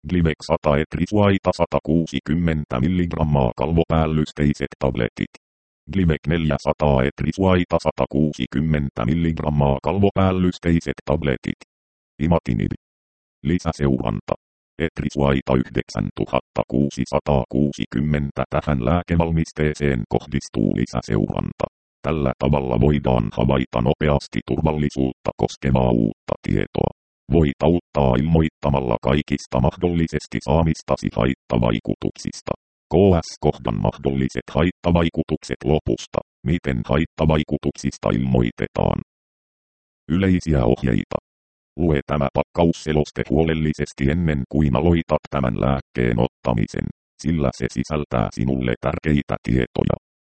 Glimek 100 etrisuaita 160 mg kalvopäällysteiset tabletit. Glimek 400 etrisuaita 160 mg kalvopäällysteiset tabletit. Imatinib. Lisäseuranta. Etrisuaita 9660. Tähän lääkevalmisteeseen kohdistuu lisäseuranta. Tällä tavalla voidaan havaita nopeasti turvallisuutta koskevaa uutta tietoa. Voit auttaa ilmoittamalla kaikista mahdollisesti saamistasi haittavaikutuksista. KS-kohdan mahdolliset haittavaikutukset lopusta. Miten haittavaikutuksista ilmoitetaan? Yleisiä ohjeita. Lue tämä pakkausseloste huolellisesti ennen kuin aloitat tämän lääkkeen ottamisen, sillä se sisältää sinulle tärkeitä tietoja.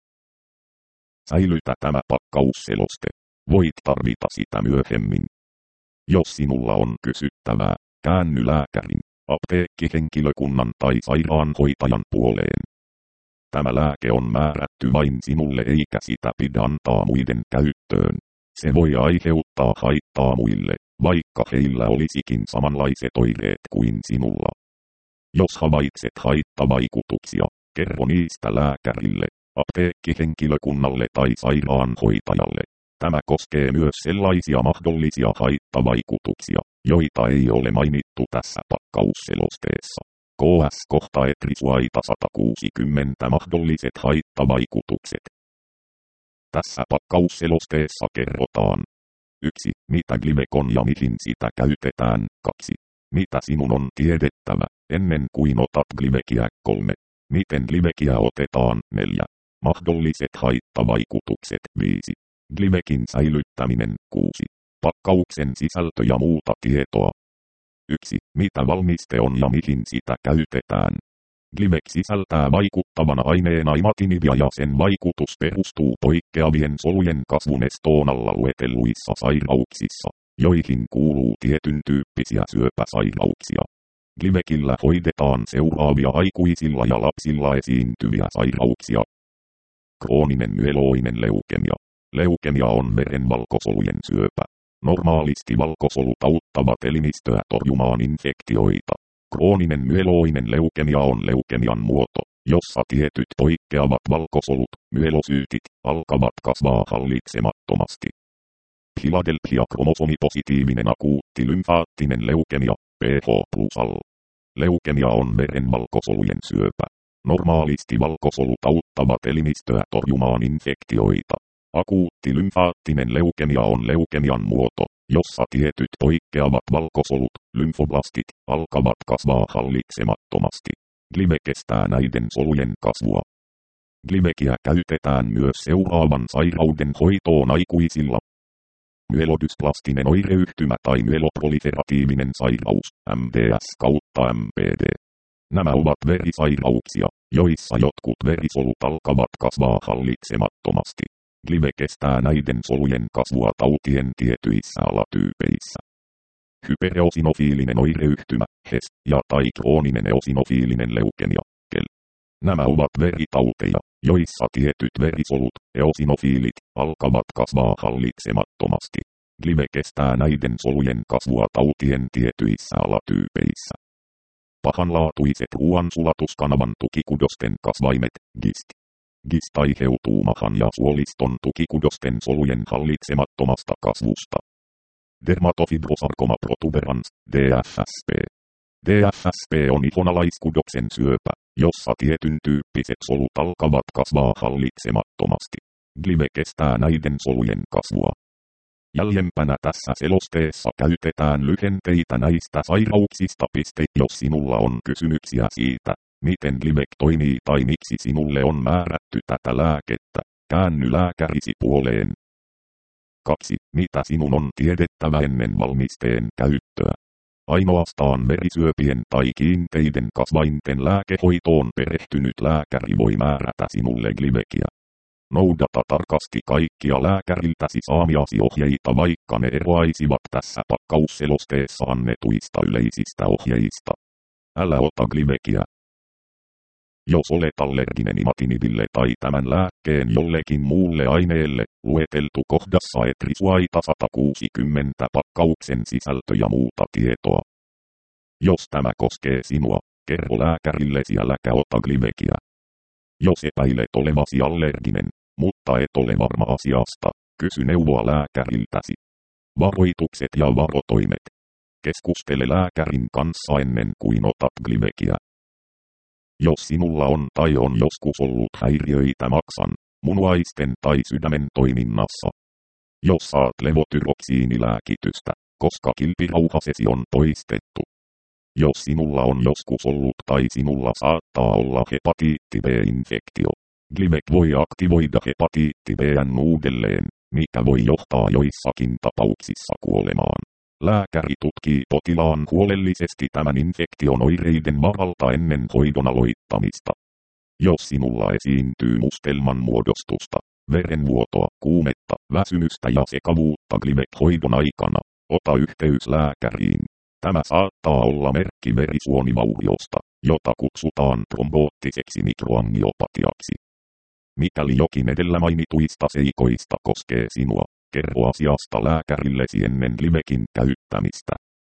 Säilytä tämä pakkausseloste. Voit tarvita sitä myöhemmin. Jos sinulla on kysyttävää, käänny lääkärin, apteekkihenkilökunnan tai sairaanhoitajan puoleen. Tämä lääke on määrätty vain sinulle eikä sitä pidä antaa muiden käyttöön. Se voi aiheuttaa haittaa muille, vaikka heillä olisikin samanlaiset oireet kuin sinulla. Jos havaitset haittavaikutuksia, kerro niistä lääkärille, apteekkihenkilökunnalle tai sairaanhoitajalle. Tämä koskee myös sellaisia mahdollisia haittavaikutuksia, joita ei ole mainittu tässä pakkausselosteessa. KS-kohta etrisuaita 160 mahdolliset haittavaikutukset. Tässä pakkausselosteessa kerrotaan. 1. Mitä Glimek on ja mihin sitä käytetään. 2. Mitä sinun on tiedettävä, ennen kuin otat Glimekiä. 3. Miten Glimekiä otetaan. 4. Mahdolliset haittavaikutukset. 5. Glimekin säilyttäminen. 6. Pakkauksen sisältö ja muuta tietoa. 1. Mitä valmiste on ja mihin sitä käytetään. Glimek sisältää vaikuttavana aineena imatinibia ja sen vaikutus perustuu poikkeavien solujen kasvun estoon alla luetelluissa sairauksissa, joihin kuuluu tietyn tyyppisiä syöpäsairauksia. Glimekillä hoidetaan seuraavia aikuisilla ja lapsilla esiintyviä sairauksia. Krooninen myeloinen leukemia. Leukemia on verenvalkosolujen syöpä. Normaalisti valkosolut auttavat elimistöä torjumaan infektioita. Krooninen myeloinen leukemia on leukemian muoto, jossa tietyt poikkeavat valkosolut, myelosyytit, alkavat kasvaa hallitsemattomasti. Philadelphia-kromosomipositiivinen akuutti lymfaattinen leukemia, PH+L. Leukemia on verenvalkosolujen syöpä. Normaalisti valkosolut auttavat elimistöä torjumaan infektioita. Akuutti lymfaattinen leukemia on leukemian muoto, jossa tietyt poikkeavat valkosolut, lymfoblastit, alkavat kasvaa hallitsemattomasti. Glimek estää näiden solujen kasvua. Glimekiä käytetään myös seuraavan sairauden hoitoon aikuisilla. Myelodysplastinen oireyhtymä tai myeloproliferatiivinen sairaus, MDS kautta MPD. Nämä ovat verisairauksia, joissa jotkut verisolut alkavat kasvaa hallitsemattomasti. Glimek estää näiden solujen kasvua tautien tietyissä alatyypeissä. Hypereosinofiilinen oireyhtymä, HES, ja tai krooninen eosinofiilinen leukemia, KEL. Nämä ovat veritauteja, joissa tietyt verisolut, eosinofiilit, alkavat kasvaa hallitsemattomasti. Glimek estää näiden solujen kasvua tautien tietyissä alatyypeissä. Pahanlaatuiset ruoansulatuskanavan tukikudosten kasvaimet, GIST. GIST aiheutuu mahan ja suoliston tukikudosten solujen hallitsemattomasta kasvusta. Dermatofibrosarcoma protuberans, DFSP. DFSP on ihonalaiskudoksen syöpä, jossa tietyn tyyppiset solut alkavat kasvaa hallitsemattomasti. Glimek estää näiden solujen kasvua. Jäljempänä tässä selosteessa käytetään lyhenteitä näistä sairauksista. Jos sinulla on kysymyksiä siitä, miten Glimek toimii tai miksi sinulle on määrätty tätä lääkettä, käänny lääkärisi puoleen. 2. Mitä sinun on tiedettävä ennen valmisteen käyttöä? Ainoastaan verisyöpien tai kiinteiden kasvainten lääkehoitoon perehtynyt lääkäri voi määrätä sinulle Glimekiä. Noudata tarkasti kaikkia lääkäriltäsi saamiasi ohjeita, vaikka ne eroaisivat tässä pakkausselosteessa annetuista yleisistä ohjeista. Älä ota Glimekiä. Jos olet allerginen imatinibille tai tämän lääkkeen jollekin muulle aineelle, lueteltu kohdassa etrisuaita 160 pakkauksen sisältö ja muuta tietoa. Jos tämä koskee sinua, kerro lääkärillesi äläkä ota Glimekia. Jos epäilet olevasi allerginen, mutta et ole varma asiasta, kysy neuvoa lääkäriltäsi. Varoitukset ja varotoimet. Keskustele lääkärin kanssa ennen kuin otat Glimekia. Jos sinulla on tai on joskus ollut häiriöitä maksan, munuaisten tai sydämen toiminnassa. Jos saat levotyroksiinilääkitystä, koska kilpirauhasesi on poistettu. Jos sinulla on joskus ollut tai sinulla saattaa olla hepatiitti B-infektio, Glimek voi aktivoida hepatiitti B:n uudelleen, mikä voi johtaa joissakin tapauksissa kuolemaan. Lääkäri tutkii potilaan huolellisesti tämän infektion oireiden varalta ennen hoidon aloittamista. Jos sinulla esiintyy mustelman muodostusta, verenvuotoa, kuumetta, väsymystä ja sekavuutta Glimek-hoidon aikana, ota yhteys lääkäriin. Tämä saattaa olla merkki verisuonivauriosta, jota kutsutaan tromboottiseksi mikroangiopatiaksi. Mikäli jokin edellä mainituista seikoista koskee sinua, kerro asiasta lääkärillesi ennen Glimekin käyttämistä.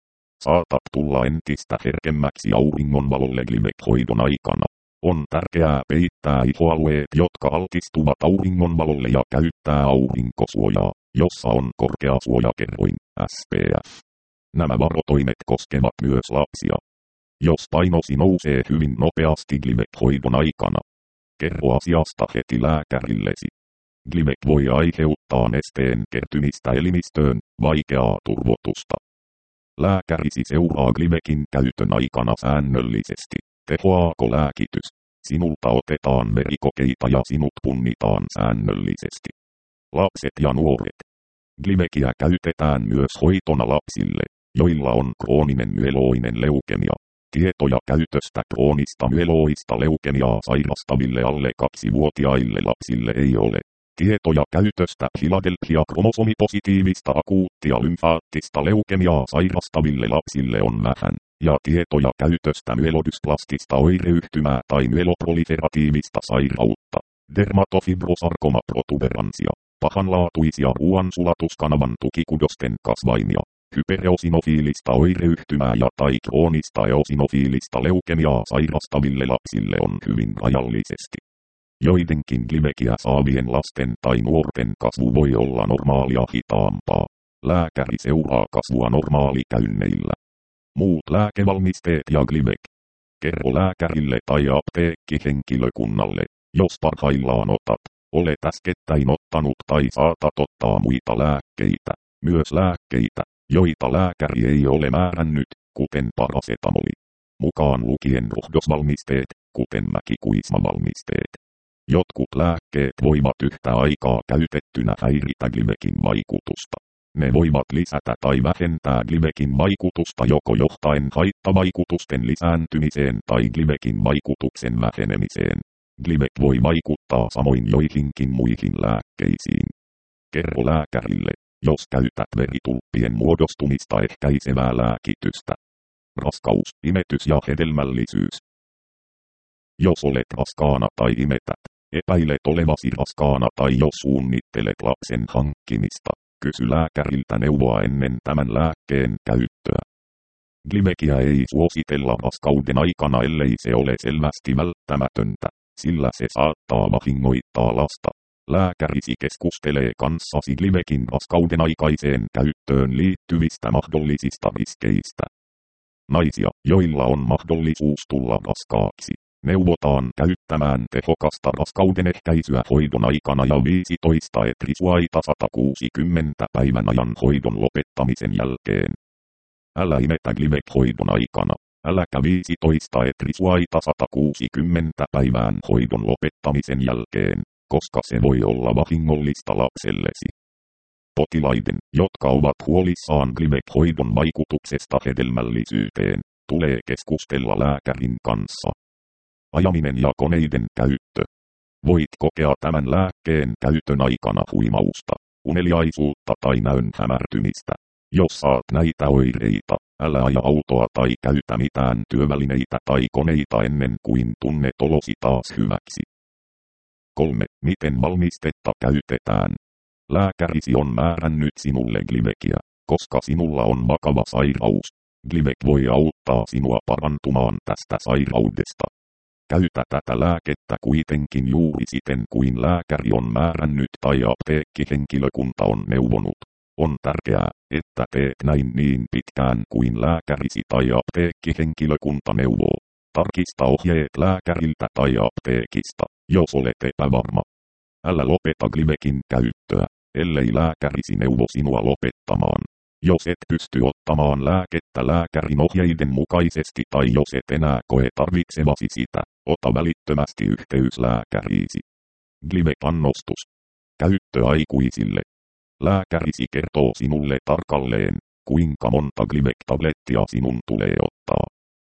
Saatat tulla entistä herkemmäksi auringonvalolle Glimek-hoidon aikana. On tärkeää peittää ihoalueet, jotka altistuvat auringonvalolle ja käyttää aurinkosuojaa, jossa on korkea suojakerroin, SPF. Nämä varotoimet koskevat myös lapsia. Jos painosi nousee hyvin nopeasti Glimek-hoidon aikana, kerro asiasta heti lääkärillesi. Glimek voi aiheuttaa nesteen kertymistä elimistöön, vaikeaa turvotusta. Lääkärisi seuraa Glimekin käytön aikana säännöllisesti. Tehoaako lääkitys? Sinulta otetaan verikokeita ja sinut punnitaan säännöllisesti. Lapset ja nuoret. Glimekiä käytetään myös hoitona lapsille, joilla on krooninen myeloinen leukemia. Tietoja käytöstä kroonista myeloista leukemiaa sairastaville alle 2-vuotiaille lapsille ei ole. Tietoja käytöstä Philadelphia-kromosomipositiivista akuuttia lymfaattista leukemiaa sairastaville lapsille on vähän, ja tietoja käytöstä myelodysplastista oireyhtymää tai myeloproliferatiivista sairautta, dermatofibrosarcoma protuberanssia, pahanlaatuisia ruoansulatuskanavan tukikudosten kasvaimia, hypereosinofiilista oireyhtymää ja tai kroonista eosinofiilista leukemiaa sairastaville lapsille on hyvin rajallisesti. Joidenkin Glimekiä saavien lasten tai nuorten kasvu voi olla normaalia hitaampaa. Lääkäri seuraa kasvua normaalikäynneillä. Muut lääkevalmisteet ja Glimek. Kerro lääkärille tai apteekkihenkilökunnalle, jos parhaillaan otat, olet äskettäin ottanut tai saatat ottaa muita lääkkeitä, myös lääkkeitä, joita lääkäri ei ole määrännyt, kuten parasetamoli. Mukaan lukien rohdosvalmisteet, kuten mäkikuismavalmisteet. Jotkut lääkkeet voivat yhtä aikaa käytettynä häiritä Glimekin vaikutusta. Ne voivat lisätä tai vähentää Glimekin vaikutusta joko johtaen haittavaikutusten lisääntymiseen tai Glimekin vaikutuksen vähenemiseen. Glimek voi vaikuttaa samoin joihinkin muihin lääkkeisiin. Kerro lääkärille, jos käytät veritulppien muodostumista ehkäisevää lääkitystä. Raskaus, imetys ja hedelmällisyys. Jos olet raskaana tai imetät, epäilet olevasi raskaana tai jos suunnittelet lapsen hankkimista, kysy lääkäriltä neuvoa ennen tämän lääkkeen käyttöä. Glimekiä ei suositella raskauden aikana ellei se ole selvästi välttämätöntä, sillä se saattaa vahingoittaa lasta. Lääkärisi keskustelee kanssasi Glimekin raskauden aikaiseen käyttöön liittyvistä mahdollisista riskeistä. Naisia, joilla on mahdollisuus tulla raskaaksi, neuvotaan käyttämään tehokasta raskaudenehkäisyä hoidon aikana ja 15 etrisuaita 160 päivän ajan hoidon lopettamisen jälkeen. Älä imetä Glimek-hoidon aikana, äläkä 15 etrisuaita 160 päivään hoidon lopettamisen jälkeen, koska se voi olla vahingollista lapsellesi. Potilaiden, jotka ovat huolissaan Glimek-hoidon vaikutuksesta hedelmällisyyteen, tulee keskustella lääkärin kanssa. Ajaminen ja koneiden käyttö. Voit kokea tämän lääkkeen käytön aikana huimausta, uneliaisuutta tai näön hämärtymistä. Jos saat näitä oireita, älä aja autoa tai käytä mitään työvälineitä tai koneita ennen kuin tunnet olosi taas hyväksi. 3. Miten valmistetta käytetään? Lääkärisi on määrännyt sinulle Glimekiä, koska sinulla on vakava sairaus. Glivec voi auttaa sinua parantumaan tästä sairaudesta. Käytä tätä lääkettä kuitenkin juuri siten kuin lääkäri on määrännyt tai apteekkihenkilökunta on neuvonut. On tärkeää, että teet näin niin pitkään kuin lääkärisi tai apteekkihenkilökunta neuvoo. Tarkista ohjeet lääkäriltä tai apteekista, jos olet epävarma. Älä lopeta Glivecin käyttöä, ellei lääkärisi neuvo sinua lopettamaan. Jos et pysty ottamaan lääkettä lääkärin ohjeiden mukaisesti tai jos et enää koe tarvitsevasi sitä, ota välittömästi yhteys lääkäriisi. Glivec-annostus. Käyttö aikuisille. Lääkärisi kertoo sinulle tarkalleen, kuinka monta Glivec-tablettia sinun tulee ottaa.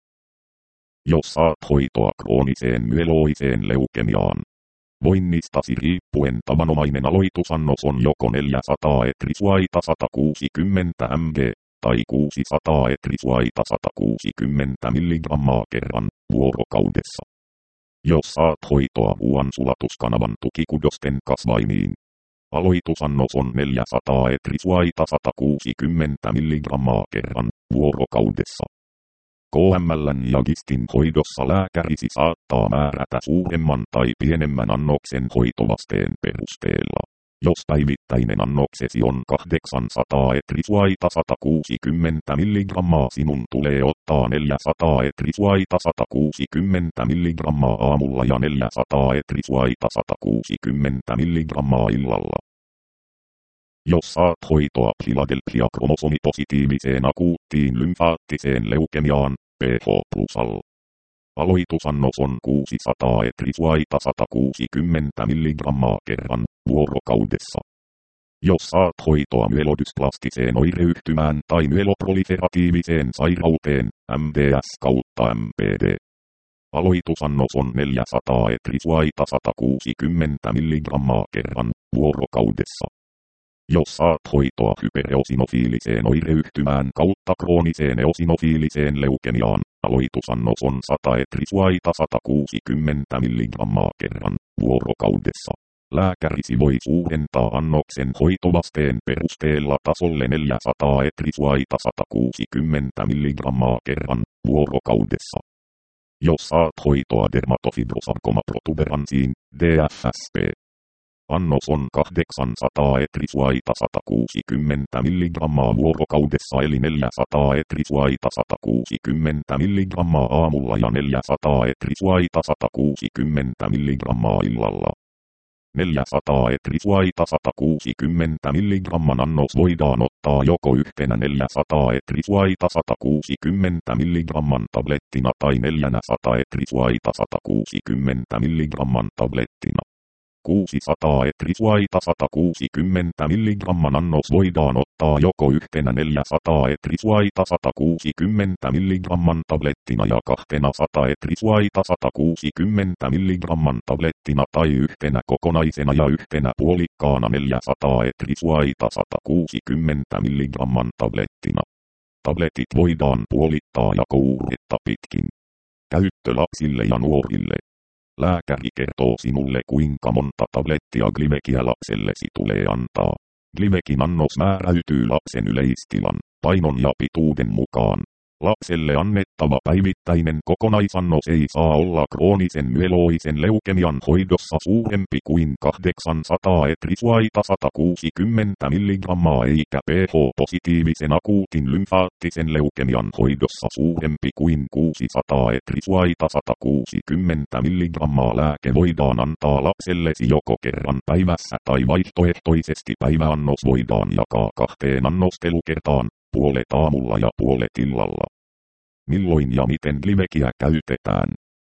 Jos saat hoitoa krooniseen myeloiseen leukemiaan. Voinnistasi riippuen tavanomainen aloitusannos on joko 400 etrisuaita 160 mg tai 600 etrisuaita 160 mg kerran vuorokaudessa. Jos saat hoitoa ruoansulatuskanavan tukikudosten kasvaimiin. Aloitusannos on 400 etrisuaita 160 mg kerran vuorokaudessa. KML:n ja GISTin hoidossa lääkärisi saattaa määrätä suuremman tai pienemmän annoksen hoitovasteen perusteella. Jos päivittäinen annoksesi on 800 etrisuaita 160 mg, sinun tulee ottaa 400 etrisuaita 160 mg aamulla ja 400 etrisuaita 160 mg illalla. Jos saat hoitoa Philadelphia-kromosomipositiiviseen akuuttiin lymfaattiseen leukemiaan, PH+. Aloitusannos on 600 etrisuaita 160 mg kerran vuorokaudessa. Jos saat hoitoa myelodysplastiseen oireyhtymään tai myeloproliferatiiviseen sairauteen, MDS/MPD. Aloitusannos on 400 etrisuaita 160 mg kerran vuorokaudessa. Jos saat hoitoa hypereosinofiiliseen oireyhtymään kautta krooniseen eosinofiiliseen leukemiaan, aloitusannos on 100 etrisuaita 160 mg kerran vuorokaudessa. Lääkärisi voi suurentaa annoksen hoitovasteen perusteella tasolle 400 etrisuaita 160 mg kerran vuorokaudessa. Jos saat hoitoa dermatofibrosarcoma protuberansiin, DFSP. Annos on 800 etrisuaita 160 mg vuorokaudessa eli 400 etrisuaita 160 mg aamulla ja 400 etrisuaita 160 mg illalla. 400 etrisuaita 160 mg annos voidaan ottaa joko yhtenä 400 etrisuaita 160 mg tablettina tai 400 etrisuaita 160 mg tablettina. 600 etrisuaita 160 mg annos voidaan ottaa joko yhtenä 400 etrisuaita 160 mg tablettina ja 200 etrisuaita 160 mg tablettina tai yhtenä kokonaisena ja yhtenä puolikkaana 400 etrisuaita 160 mg tablettina. Tabletit voidaan puolittaa jakouretta pitkin. Käyttö lapsille ja nuorille. Lääkäri kertoo sinulle kuinka monta tablettia Glivecia lapsellesi tulee antaa. Glivecin annos määräytyy lapsen yleistilan, painon ja pituuden mukaan. Lapselle annettava päivittäinen kokonaisannos ei saa olla kroonisen myeloisen leukemian hoidossa suurempi kuin 800 etrisuaita 160 mg eikä pH-positiivisen akuutin lymfaattisen leukemian hoidossa suurempi kuin 600 etrisuaita 160 mg. Lääke voidaan antaa lapsellesi joko kerran päivässä tai vaihtoehtoisesti päiväannos voidaan jakaa 2 annostelukertaan, puolet aamulla ja puolet illalla. Milloin ja miten Glivecia käytetään?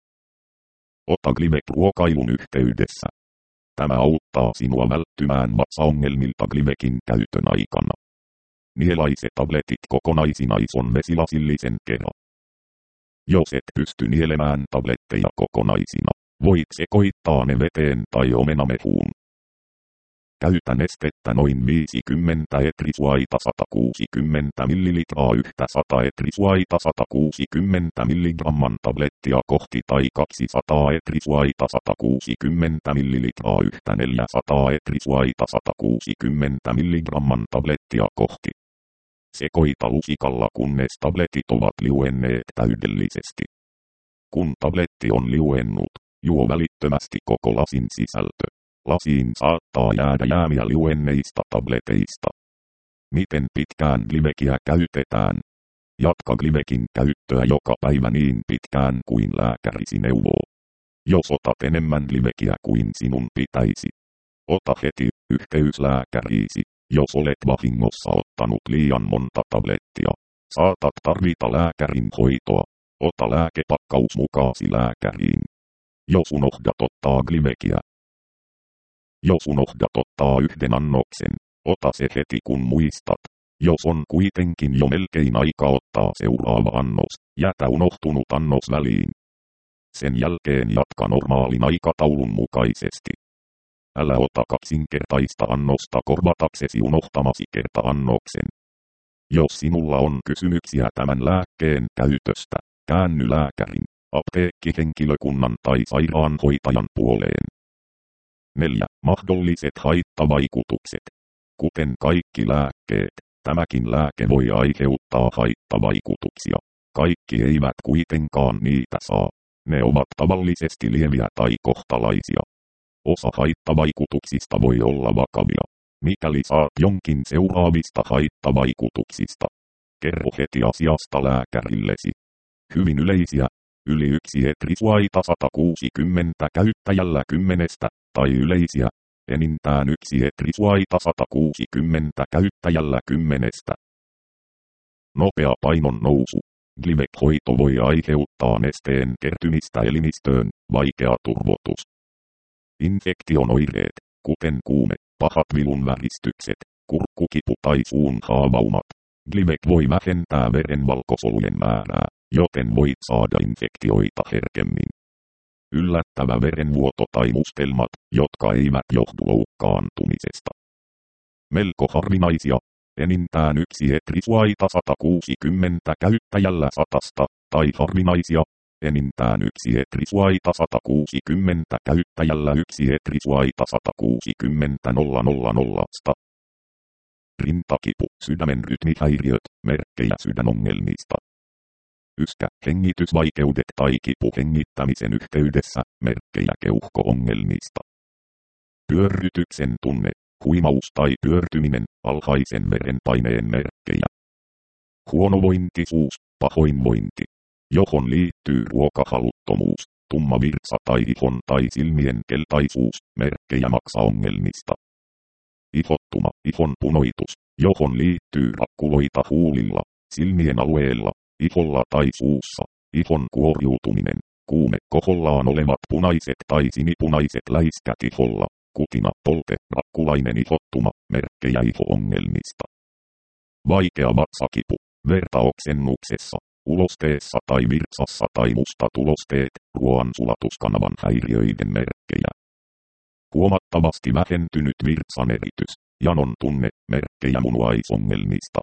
Ota Glivec ruokailun yhteydessä. Tämä auttaa sinua välttymään vatsaongelmilta Glivecin käytön aikana. Nielaise tabletit kokonaisina ison vesilasillisen kerran. Jos et pysty nielemään tabletteja kokonaisina, voit sekoittaa ne veteen tai omenamehuun. Käytä nestettä noin 50 etrisuaita 160 ml yhtä 100 etrisuaita 160 mg tablettia kohti tai 200 etrisuaita 160 ml yhtä 400 etrisuaita 160 mg tablettia kohti. Sekoita lusikalla kunnes tabletit ovat liuenneet täydellisesti. Kun tabletti on liuennut, juo välittömästi koko lasin sisältö. Lasiin saattaa jäädä jäämiä liuenneista tableteista. Miten pitkään Glimekia käytetään? Jatka Glimekin käyttöä joka päivä niin pitkään kuin lääkärisi neuvoo. Jos otat enemmän Glimekia kuin sinun pitäisi, ota heti yhteys lääkäriisi. Jos olet vahingossa ottanut liian monta tablettia, saatat tarvita lääkärin hoitoa. Ota lääkepakkaus mukaasi lääkäriin. Jos unohdat ottaa Glimekia. Jos unohdat ottaa yhden annoksen, ota se heti kun muistat. Jos on kuitenkin jo melkein aika ottaa seuraava annos, jätä unohtunut annos väliin. Sen jälkeen jatka normaalin aikataulun mukaisesti. Älä ota kaksinkertaista annosta korvataksesi unohtamasi kerta-annoksen. Jos sinulla on kysymyksiä tämän lääkkeen käytöstä, käänny lääkärin, apteekkihenkilökunnan tai sairaanhoitajan puoleen. 4. Mahdolliset haittavaikutukset. Kuten kaikki lääkkeet, tämäkin lääke voi aiheuttaa haittavaikutuksia. Kaikki eivät kuitenkaan niitä saa. Ne ovat tavallisesti lieviä tai kohtalaisia. Osa haittavaikutuksista voi olla vakavia. Mikäli saat jonkin seuraavista haittavaikutuksista, kerro heti asiasta lääkärillesi. Hyvin yleisiä, yli 1 etrisuaita 160 käyttäjällä 10, tai yleisiä, enintään 1 etrisuaita 160 käyttäjällä 10. Nopea painon nousu. Glivec-hoito voi aiheuttaa nesteen kertymistä elimistöön, vaikea turvotus. Infektion oireet, kuten kuume, pahat vilunväristykset, kurkkukipu tai suun haavaumat. Glivec voi vähentää verenvalkosolujen määrää, joten voit saada infektioita herkemmin. Yllättävä verenvuoto tai mustelmat, jotka eivät johdu loukkaantumisesta. Melko harvinaisia, enintään 1 etrisuaita 160 käyttäjällä 100, tai harvinaisia, enintään 1 etrisuaita 160 käyttäjällä 1 etrisuaita 160 000. Rintakipu, sydämen rytmihäiriöt, merkkejä sydänongelmista. Yskä, hengitysvaikeudet tai kipu hengittämisen yhteydessä, merkkejä keuhko-ongelmista. Pyörrytyksen tunne, huimaus tai pyörtyminen, alhaisen verenpaineen merkkejä. Huonovointisuus, pahoinvointi, johon liittyy ruokahaluttomuus, tumma virtsa tai ihon tai silmien keltaisuus, merkkejä maksaongelmista. Ihottuma, ihon punoitus, johon liittyy rakkuloita huulilla, silmien alueella, iholla tai suussa, ihon kuoriutuminen, kuume, kohollaan olevat punaiset tai sinipunaiset läiskät iholla, kutina, polte, rakkulainen ihottuma, merkkejä iho-ongelmista. Vaikea vatsakipu, vertaoksennuksessa, ulosteessa tai virtsassa tai mustatulosteet, ruoansulatuskanavan häiriöiden merkkejä. Huomattavasti vähentynyt virtsaneritys, janon tunne, merkkejä munuaisongelmista.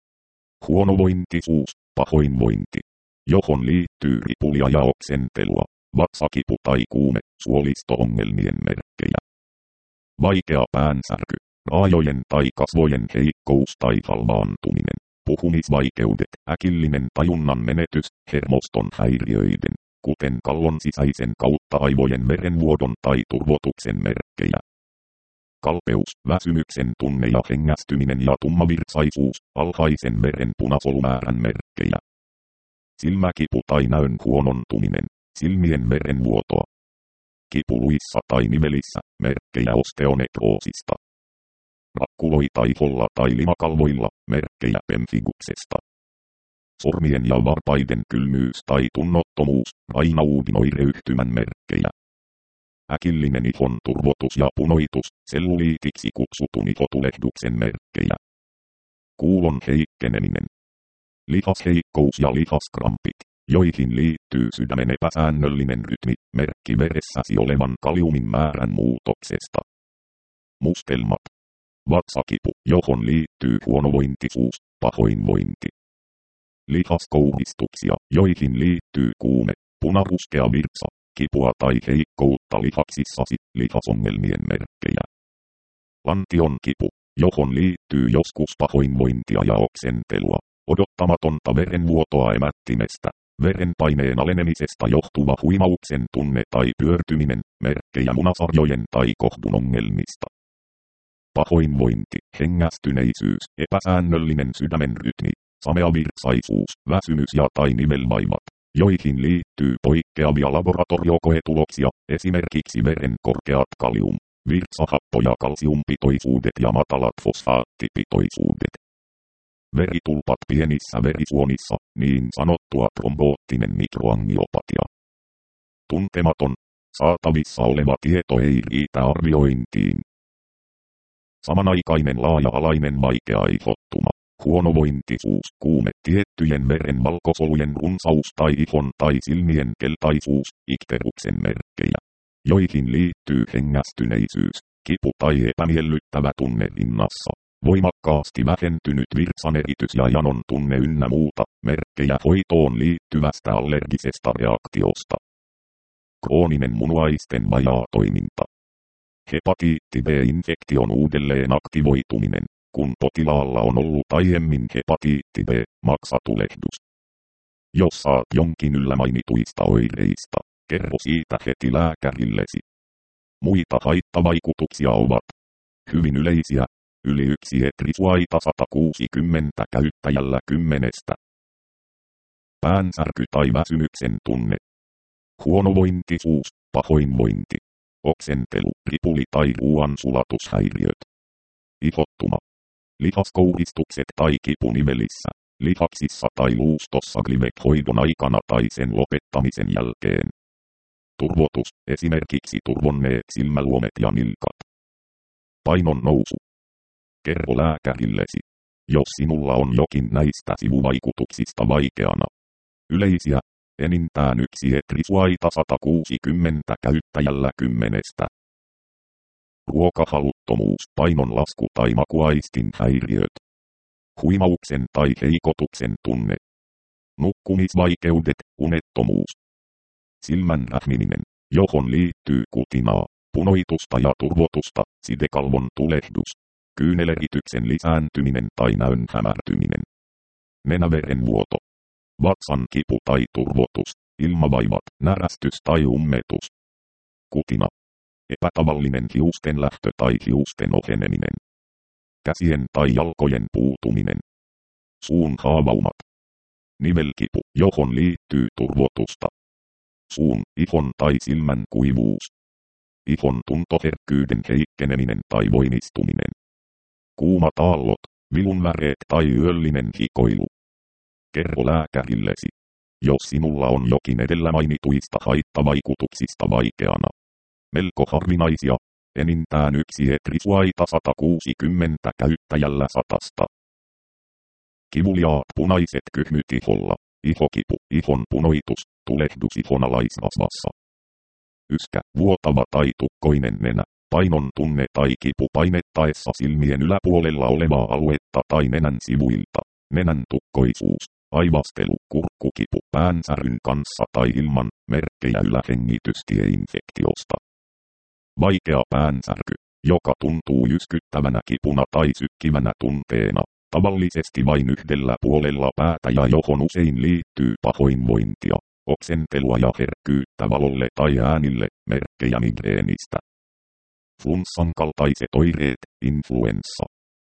Huonovointisuus, pahoinvointi, johon liittyy ripulia ja oksentelua, vatsakipu tai kuume, suolisto-ongelmien merkkejä. Vaikea päänsärky, raajojen tai kasvojen heikkous tai halvaantuminen, puhumisvaikeudet, äkillinen tajunnan menetys, hermoston häiriöiden, kuten kallon sisäisen kautta aivojen verenvuodon tai turvotuksen merkkejä. Kalpeus, väsymyksen tunne ja hengästyminen ja tummavirtsaisuus, alhaisen veren punasolumäärän merkkejä. Silmäkipu tai näön huonontuminen, silmien verenvuotoa. Kipuluissa tai nivelissä, merkkejä osteonekroosista. Rakkuloita iholla tai limakalvoilla, merkkejä pemfiguksesta. Sormien ja varpaiden kylmyys tai tunnottomuus, rainaudin oireyhtymän merkkejä. Äkillinen ihon turvotus ja punoitus, selluliitiksi kutsutun ihotulehduksen merkkejä. Kuulon heikkeneminen. Lihasheikkous ja lihaskrampit, joihin liittyy sydämen epäsäännöllinen rytmi, merkki veressäsi olevan kaliumin määrän muutoksesta. Mustelmat. Vatsakipu, johon liittyy huonovointisuus, pahoinvointi. Lihaskouhistuksia, joihin liittyy kuume, punaruskea virtsa, kipua tai heikkoutta lihaksissasi, lihasongelmien merkkejä. Lantion kipu, johon liittyy joskus pahoinvointia ja oksentelua, odottamatonta verenvuotoa emättimestä, verenpaineen alenemisesta johtuva huimauksen tunne tai pyörtyminen, merkkejä munasarjojen tai kohdun ongelmista. Pahoinvointi, hengästyneisyys, epäsäännöllinen sydämen rytmi, sameavirtsaisuus, väsymys ja tai nivelvaivat, joihin liittyy poikkeavia laboratoriokoetuloksia, esimerkiksi veren korkeat kalium, virtsahappo- ja kalsiumpitoisuudet ja matalat fosfaattipitoisuudet. Veritulpat pienissä verisuonissa, niin sanottua tromboottinen mikroangiopatia. Tuntematon, saatavissa oleva tieto ei riitä arviointiin. Samanaikainen laaja-alainen vaikea ihottuma, huonovointisuus, kuume, tiettyjen veren valkosolujen runsaus tai ihon tai silmien keltaisuus, ikteruksen merkkejä, joihin liittyy hengästyneisyys, kipu tai epämiellyttävä tunne rinnassa, voimakkaasti vähentynyt virtsaneritys ja janon tunne ynnä muuta, merkkejä hoitoon liittyvästä allergisesta reaktiosta. Krooninen munuaisten vajaatoiminta. Hepatiitti B-infektion uudelleen aktivoituminen, kun potilaalla on ollut aiemmin hepatiitti B-maksatulehdus. Jos saat jonkin yllä mainituista oireista, kerro siitä heti lääkärillesi. Muita haittavaikutuksia ovat hyvin yleisiä, yli 1 etrisuaita 160 käyttäjällä 10. Päänsärky tai väsymyksen tunne. Huonovointisuus, pahoinvointi. Oksentelu, ripuli tai ruoansulatushäiriöt. Ihottuma. Lihaskouristukset tai kipu nivelissä, lihaksissa tai luustossa Glivec-hoidon aikana tai sen lopettamisen jälkeen. Turvotus, esimerkiksi turvonneet silmäluomet ja nilkat. Painon nousu. Kerro lääkärillesi, jos sinulla on jokin näistä sivuvaikutuksista vaikeana. Yleisiä, enintään 1 etrisuaita 160 käyttäjällä 10. Ruokahaluttomuus, painonlasku tai makuaistin häiriöt. Huimauksen tai heikotuksen tunne. Nukkumisvaikeudet, unettomuus. Silmän rähmiminen, johon liittyy kutinaa, punoitusta ja turvotusta, sidekalvon tulehdus. Kyynelerityksen lisääntyminen tai näön hämärtyminen. Nenäverenvuoto. Vatsan kipu tai turvotus, ilmavaivat, närästys tai ummetus. Kutina. Epätavallinen hiusten lähtö tai hiusten oheneminen. Käsien tai jalkojen puutuminen. Suun haavaumat. Nivelkipu, johon liittyy turvotusta. Suun, ihon tai silmän kuivuus. Ihon tuntoherkkyyden heikkeneminen tai voimistuminen. Kuumat aallot, vilunväreet tai yöllinen hikoilu. Kerro lääkärillesi, jos sinulla on jokin edellä mainituista haittavaikutuksista vaikeana. Melko harvinaisia, enintään 1 etrisuaita 160 käyttäjällä 100. Kivuliaat punaiset kyhmyt iholla, ihokipu, ihon punoitus, tulehdus ihon alaisvasvassa. Yskä, vuotava tai tukkoinen nenä, painon tunne tai kipu painettaessa silmien yläpuolella olevaa aluetta tai nenän sivuilta, nenän tukkoisuus, aivastelu, kurkkukipu päänsäryn kanssa tai ilman, merkkejä ylähengitystieinfektiosta. Vaikea päänsärky, joka tuntuu jyskyttävänä kipuna tai sykkivänä tunteena, tavallisesti vain yhdellä puolella päätä ja johon usein liittyy pahoinvointia, oksentelua ja herkkyyttä valolle tai äänille, merkkejä migreenistä. Flunssan kaltaiset oireet, influenssa.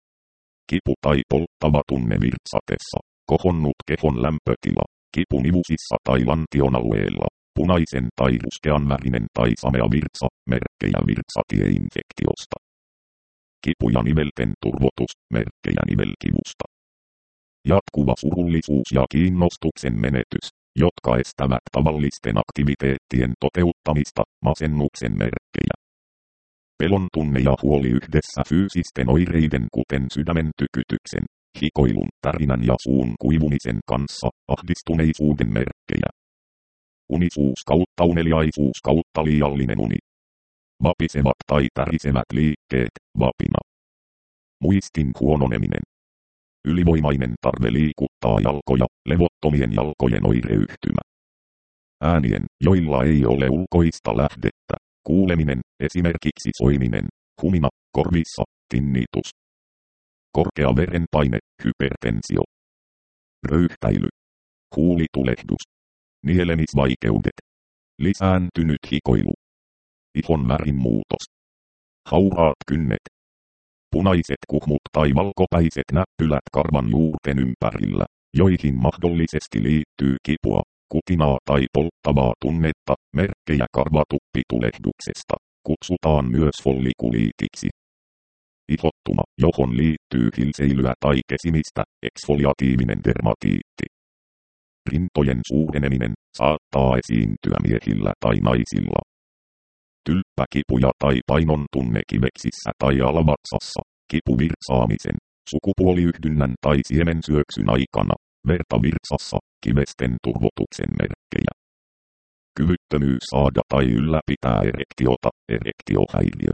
Kipu tai polttava tunne virtsatessa, kohonnut kehon lämpötila, kipu nivusissa tai lantion alueella, punaisen tai ruskean värinen tai samea virtsa, merkkejä virtsatieinfektiosta. Kipu ja nivelten turvotus, merkkejä nivelkivusta. Jatkuva surullisuus ja kiinnostuksen menetys, jotka estävät tavallisten aktiviteettien toteuttamista, masennuksen merkkejä. Pelon tunne ja huoli yhdessä fyysisten oireiden kuten sydämen tykytyksen, hikoilun, tärinän ja suun kuivumisen kanssa, ahdistuneisuuden merkkejä. Unisuus kautta uneliaisuus kautta liiallinen uni. Vapisevat tai tärisevät liikkeet, vapina. Muistin huononeminen. Ylivoimainen tarve liikuttaa jalkoja, levottomien jalkojen oireyhtymä. Äänien, joilla ei ole ulkoista lähdettä, kuuleminen, esimerkiksi soiminen, humina, korvissa, tinnitus. korkea verenpaine, hypertensio, röyhtäily, huulitulehdus, nielemisvaikeudet, lisääntynyt hikoilu, ihon värin muutos, hauraat kynnet, punaiset kuhmut tai valkopäiset näppylät karvan juurten ympärillä, joihin mahdollisesti liittyy kipua, kutinaa tai polttavaa tunnetta, merkkejä karvatuppitulehduksesta, kutsutaan myös follikuliitiksi. Ihottuma, johon liittyy hilseilyä tai kesimistä, eksfoliatiivinen dermatiitti. Rintojen suureneminen saattaa esiintyä miehillä tai naisilla. Tylppäkipuja tai painon tunne kiveksissä tai alavatsassa, kipuvirtsaamisen, sukupuoliyhdynnän tai siemensyöksyn aikana, vertavirtsassa, kivesten turvotuksen merkkejä. Kyvyttömyys saada tai ylläpitää erektiota, erektiohäiriö.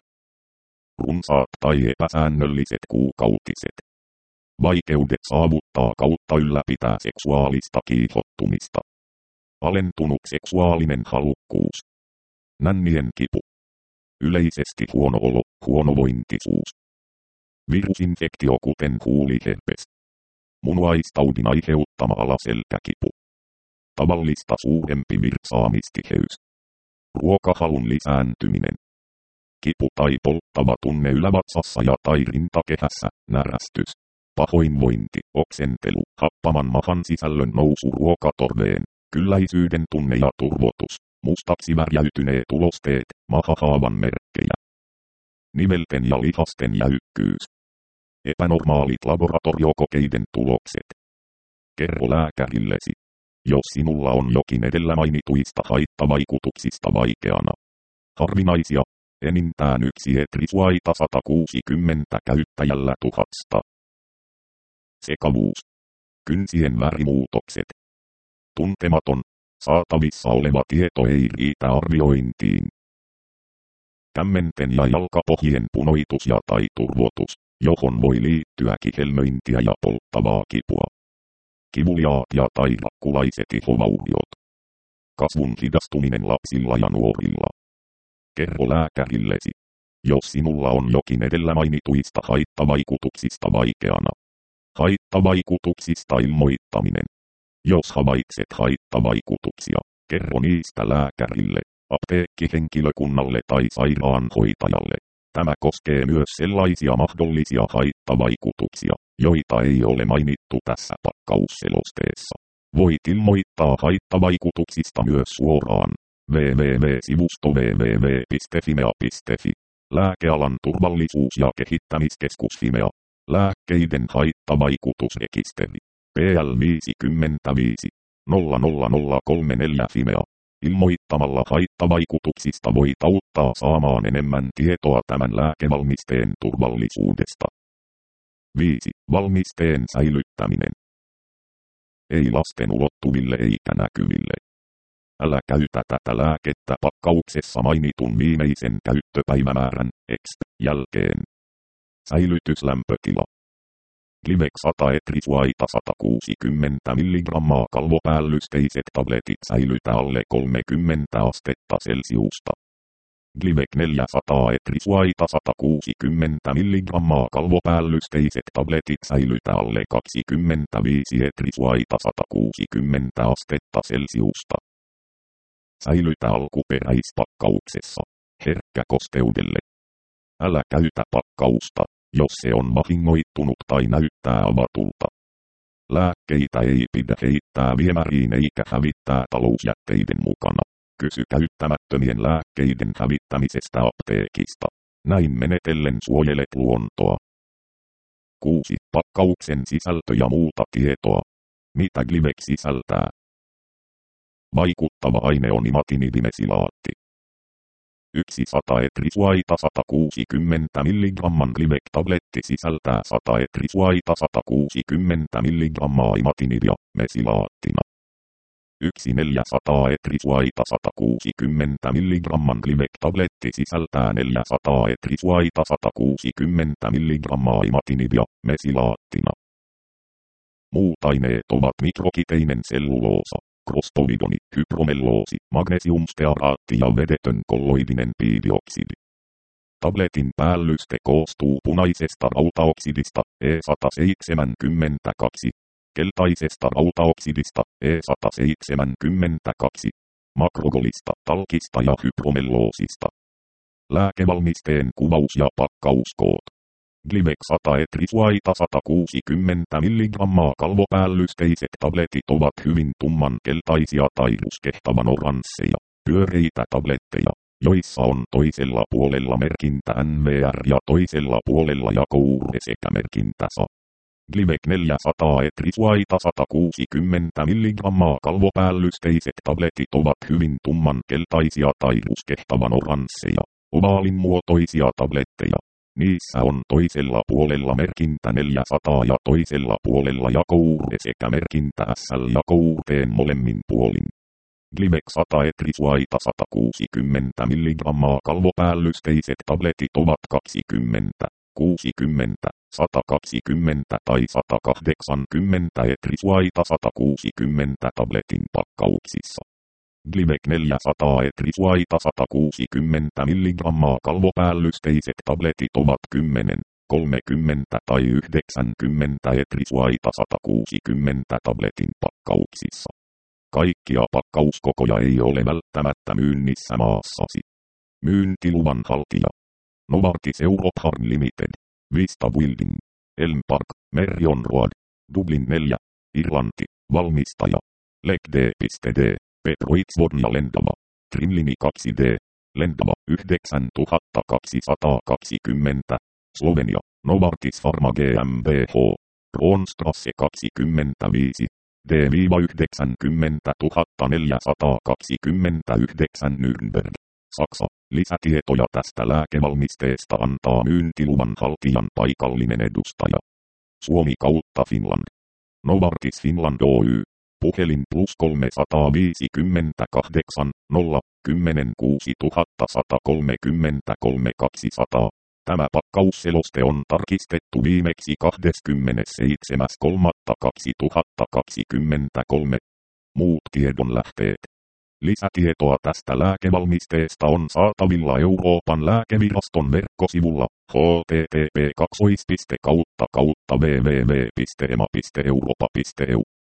Runsaat tai epäsäännölliset kuukautiset. Vaikeudet saavuttaa kautta ylläpitää seksuaalista kiihottumista. Alentunut seksuaalinen halukkuus. Nännien kipu. Yleisesti huono olo, huonovointisuus. Virusinfektio kuten huuliherpes. Munuaistaudin aiheuttama alaselkäkipu. Tavallista suurempi virtsaamistiheys. Ruokahalun lisääntyminen. Kipu tai polttava tunne ylävatsassa ja tai rintakehässä, närästys. Pahoinvointi, oksentelu, happaman mahan sisällön nousu ruokatorveen, kylläisyyden tunne ja turvotus, mustaksi värjäytyneet ulosteet, mahahaavan merkkejä. Nivelten ja lihasten jäykkyys. Epänormaalit laboratoriokokeiden tulokset. Kerro lääkärillesi, jos sinulla on jokin edellä mainituista haittavaikutuksista vaikeana. Harvinaisia, enintään yksi etrisuaita 160 käyttäjällä 1000. Sekavuus. Kynsien värimuutokset. Tuntematon, saatavissa oleva tieto ei riitä arviointiin. Kämmenten ja jalkapohjien punoitus ja tai turvotus, johon voi liittyä kihelmöintiä ja polttavaa kipua. Kivuliaat ja tai rakkulaiset ihovauriot. Kasvun hidastuminen lapsilla ja nuorilla. Kerro lääkärillesi, jos sinulla on jokin edellä mainituista haittavaikutuksista vaikeana. Haittavaikutuksista ilmoittaminen. Jos havaitset haittavaikutuksia, kerro niistä lääkärille, apteekkihenkilökunnalle tai sairaanhoitajalle. Tämä koskee myös sellaisia mahdollisia haittavaikutuksia, joita ei ole mainittu tässä pakkausselosteessa. Voit ilmoittaa haittavaikutuksista myös suoraan. www.sivusto www.fimea.fi. Lääkealan turvallisuus- ja kehittämiskeskus Fimea. Lääkkeiden haittavaikutusrekisteri. PL 55 00034 Fimea. Ilmoittamalla haittavaikutuksista voit auttaa saamaan enemmän tietoa tämän lääkevalmisteen turvallisuudesta. 5. Valmisteen säilyttäminen. Ei lasten ulottuville eikä näkyville. Älä käytä tätä lääkettä pakkauksessa mainitun viimeisen käyttöpäivämäärän X jälkeen. Säilytyslämpötila. Glivex 100 etrisuaita 160 mg kalvopäällysteiset tabletit säilytä alle 30 astetta Celsiusta. Glivex 400 etrisuaita 160 mg kalvopäällysteiset tabletit säilytä alle 25 etrisuaita 160 astetta Celsiusta. Säilytä alkuperäispakkauksessa. Herkkä kosteudelle. Älä käytä pakkausta, jos se on vahingoittunut tai näyttää avatulta. Lääkkeitä ei pidä heittää viemäriin eikä hävittää talousjätteiden mukana. Kysy käyttämättömien lääkkeiden hävittämisestä apteekista. Näin menetellen suojelet luontoa. 6. Pakkauksen sisältö ja muuta tietoa. Mitä Glivex sisältää? Vaikuttava aine on imatinibimesilaatti. 100 etrisuaita 160 mg Glivex-tabletti sisältää 100 etrisuaita 160 mg imatinibia mesilaattina. 400 etrisuaita 160 mg Glivex-tabletti sisältää 400 etrisuaita 160 mg imatinibia mesilaattina. Muut aineet ovat mikrokiteinen selluloosa, krostovidoni, hypromelloosi, magnesiumstearaatti ja vedetön kolloidinen piidioksidi. Tabletin päällyste koostuu punaisesta rautaoksidista E172, keltaisesta rautaoksidista E172, makrogolista, talkista ja hypromelloosista. Lääkevalmisteen kuvaus ja pakkauskoot. Glivex 100 etrisuaita 160 mg kalvopäällysteiset tabletit ovat hyvin tummankeltaisia tai ruskehtavan oransseja, pyöreitä tabletteja, joissa on toisella puolella merkintä NVR ja toisella puolella jakourre sekä merkintä SA. Glivex 400 etrisuaita 160 mg kalvopäällysteiset tabletit ovat hyvin tummankeltaisia tai ruskehtavan oransseja, ovaalin muotoisia tabletteja. Niissä on toisella puolella merkintä 400 ja toisella puolella jakourre sekä merkintä SL-jakouurteen molemmin puolin. Glivex 100 etrisuaita 160 mg kalvopäällysteiset tabletit ovat 20, 60, 120 tai 180 etrisuaita 160 tabletin pakkauksissa. Glivex 400 etrisuaita 160 mg kalvopäällysteiset tabletit ovat 10, 30 tai 90 etrisuaita 160 tabletin pakkauksissa. Kaikkia pakkauskokoja ei ole välttämättä myynnissä maassasi. Myyntiluvan haltija. Novartis Europe Harm Limited. Vista Building. Elm Park, Merrion Road. Dublin 4. Irlanti. Valmistaja. Leg.d. Petroitsvodn ja Lendava. Trimlini 2D. Lendava 9220. Slovenia. Novartis Pharma GmbH. Roonstrasse 25. D-90 Nürnberg. Saksa. Lisätietoja tästä lääkevalmisteesta antaa myyntiluvan haltijan paikallinen edustaja. Suomi kautta Finland. Novartis Finland Oy. Puhelin +358 0 10 6133 200. Tämä pakkausseloste on tarkistettu viimeksi 27.3.2023. Muut tiedonlähteet. Lisätietoa tästä lääkevalmisteesta on saatavilla Euroopan lääkeviraston verkkosivulla http://www.ema.europa.eu